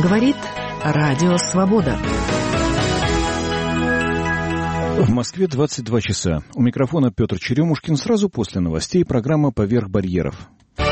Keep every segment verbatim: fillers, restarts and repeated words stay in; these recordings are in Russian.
Говорит Радио Свобода. В Москве двадцать два часа. У микрофона Петр Черемушкин. Сразу после новостей программа «Поверх барьеров».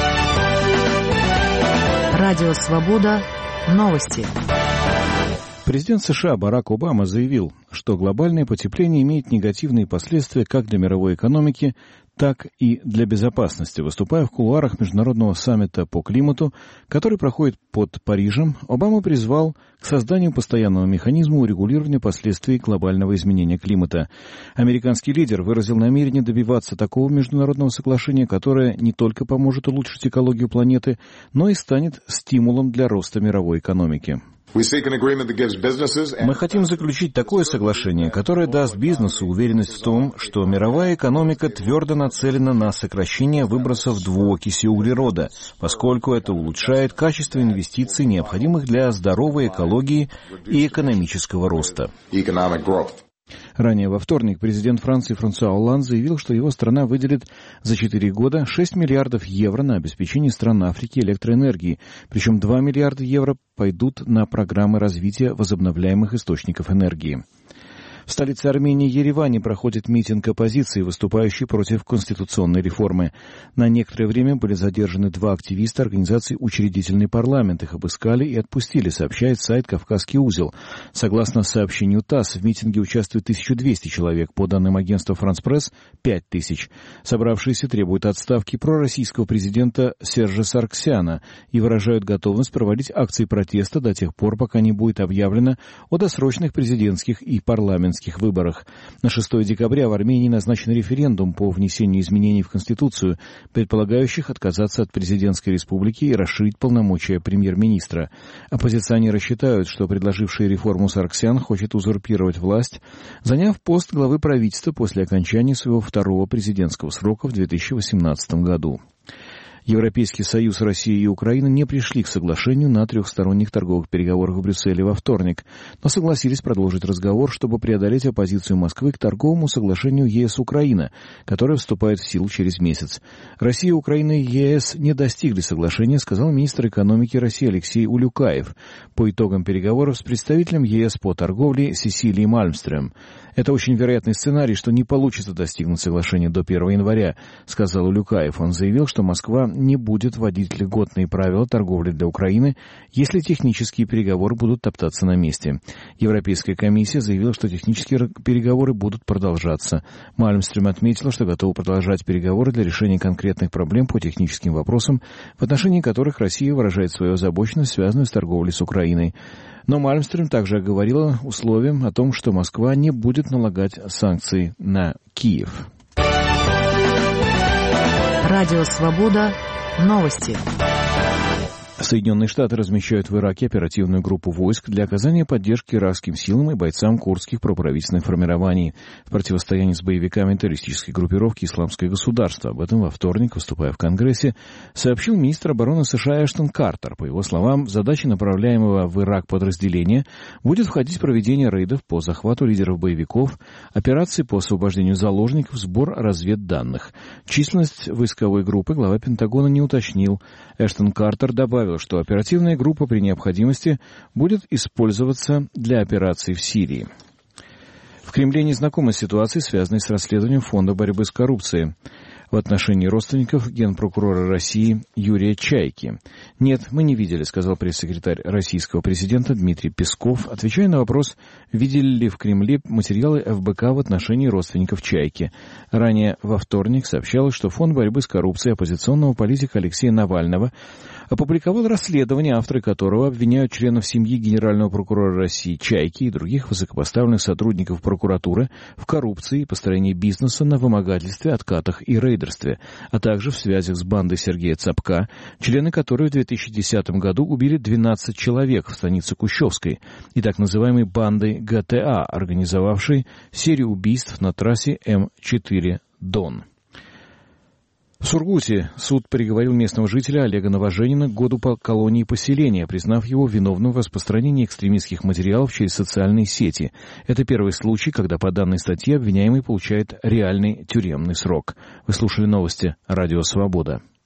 Радио Свобода. Новости. Президент США Барак Обама заявил, что глобальное потепление имеет негативные последствия как для мировой экономики, так и для безопасности. Выступая в кулуарах Международного саммита по климату, который проходит под Парижем, Обама призвал к созданию постоянного механизма урегулирования последствий глобального изменения климата. Американский лидер выразил намерение добиваться такого международного соглашения, которое не только поможет улучшить экологию планеты, но и станет стимулом для роста мировой экономики. Мы хотим заключить такое соглашение, которое даст бизнесу уверенность в том, что мировая экономика твердо нацелена на сокращение выбросов двуокиси углерода, поскольку это улучшает качество инвестиций, необходимых для здоровой экологии и экономического роста. Ранее во вторник президент Франции Франсуа Олланд заявил, что его страна выделит за четыре года шесть миллиардов евро на обеспечение стран Африки электроэнергией, причем два миллиарда евро пойдут на программы развития возобновляемых источников энергии. В столице Армении Ереване проходит митинг оппозиции, выступающей против конституционной реформы. На некоторое время были задержаны два активиста организации «Учредительный парламент». Их обыскали и отпустили, сообщает сайт «Кавказский узел». Согласно сообщению ТАСС, в митинге участвует тысяча двести человек, по данным агентства «Франс Пресс» — пять тысяч. Собравшиеся требуют отставки пророссийского президента Сержа Сарксяна и выражают готовность проводить акции протеста до тех пор, пока не будет объявлено о досрочных президентских и парламентских выборах. На шестое декабря в Армении назначен референдум по внесению изменений в Конституцию, предполагающих отказаться от президентской республики и расширить полномочия премьер-министра. Оппозиционеры считают, что предложивший реформу Сарксян хочет узурпировать власть, заняв пост главы правительства после окончания своего второго президентского срока в две тысячи восемнадцатом году. Европейский Союз, Россия и Украина не пришли к соглашению на трехсторонних торговых переговорах в Брюсселе во вторник, но согласились продолжить разговор, чтобы преодолеть оппозицию Москвы к торговому соглашению ЕС-Украина, которое вступает в силу через месяц. Россия, Украина и ЕС не достигли соглашения, сказал министр экономики России Алексей Улюкаев по итогам переговоров с представителем ЕС по торговле Сесилией Мальмстрём. «Это очень вероятный сценарий, что не получится достигнуть соглашения до первого января», сказал Улюкаев. Он заявил, что Москва не будет вводить льготные правила торговли для Украины, если технические переговоры будут топтаться на месте. Европейская комиссия заявила, что технические переговоры будут продолжаться. Мальмстрём отметила, что готова продолжать переговоры для решения конкретных проблем по техническим вопросам, в отношении которых Россия выражает свою озабоченность, связанную с торговлей с Украиной. Но Мальмстрём также оговорила условием о том, что Москва не будет налагать санкции на Киев. Радио Свобода. Новости. Соединенные Штаты размещают в Ираке оперативную группу войск для оказания поддержки иракским силам и бойцам курдских проправительственных формирований в противостоянии с боевиками террористической группировки «Исламское государство». Об этом во вторник, выступая в Конгрессе, сообщил министр обороны США Эштон Картер. По его словам, в задачи направляемого в Ирак подразделения будет входить проведение рейдов по захвату лидеров боевиков, операции по освобождению заложников, сбор разведданных. Численность войсковой группы глава Пентагона не уточнил. Эштон Картер добавил, что оперативная группа при необходимости будет использоваться для операций в Сирии. В Кремле не знакомы с ситуацией, связанной с расследованием Фонда борьбы с коррупцией в отношении родственников генпрокурора России Юрия Чайки. «Нет, мы не видели», — сказал пресс-секретарь российского президента Дмитрий Песков, отвечая на вопрос, видели ли в Кремле материалы эф бэ ка в отношении родственников Чайки. Ранее во вторник сообщалось, что Фонд борьбы с коррупцией оппозиционного политика Алексея Навального опубликовал расследование, авторы которого обвиняют членов семьи генерального прокурора России Чайки и других высокопоставленных сотрудников прокуратуры в коррупции и построении бизнеса на вымогательстве, откатах и рейдерстве, а также в связях с бандой Сергея Цапка, члены которой в две тысячи десятом году убили двенадцать человек в станице Кущевской, и так называемой бандой гэ тэ а, организовавшей серию убийств на трассе эм четыре Дон. В Сургуте суд приговорил местного жителя Олега Новоженина к году по колонии поселения, признав его виновным в распространении экстремистских материалов через социальные сети. Это первый случай, когда по данной статье обвиняемый получает реальный тюремный срок. Вы слушали новости «Радио Свобода».